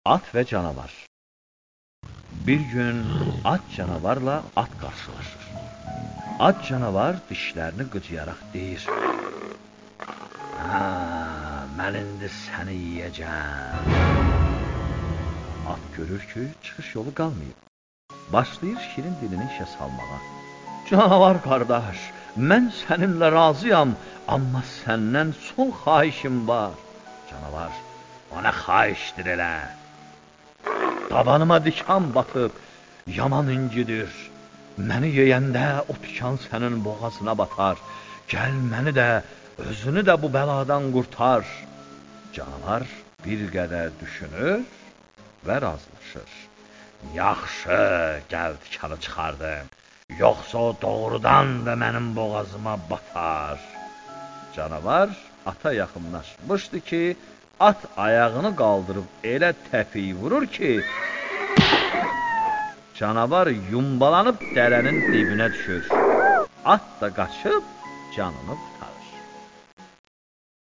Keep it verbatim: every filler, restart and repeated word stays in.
At və canavar. Bir gün at canavarla at qarşılaşır. At canavar dişlərini qıcıyaraq deyir: "Hə, mən indi səni yeyəcəm." At görür ki, çıxış yolu qalmayıb. Başlayır şirin dilini işə salmağa. "Canavar qardaş, mən səninlə razıyam, amma səndən son xahişim var." Canavar: "O nə xahişdir elə? Dabanıma dikan batıb, yaman incidir. Məni yeyəndə o tikan sənin boğazına batar. Gəl məni də, özünü də bu bəladan qurtar." Canavar bir qədər düşünür və razılaşır. "Yaxşı, gəl tikanı çıxardım. Yoxsa o doğrudan da mənim boğazıma batar." Canavar ata yaxınlaşmışdı ki, at ayağını qaldırıb elə təpik vurur ki, canavar yumbalanıb dərənin dibinə düşür. At da qaçıb canını qurtarır.